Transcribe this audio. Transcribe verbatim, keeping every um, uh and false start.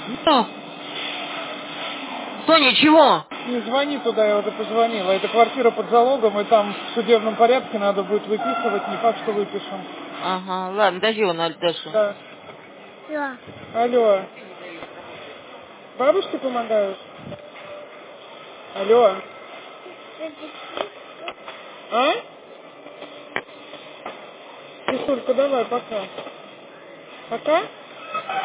Ну, Соня, чего? Не звони туда, я уже позвонила. Это квартира под залогом, и там в судебном порядке надо будет выписывать, не факт, что выпишем. Ага, ладно, дожди его на Альтешу. Да. Да. Алло. Бабушке помогаешь? Алло. А? Кисулька, давай, пока. Пока?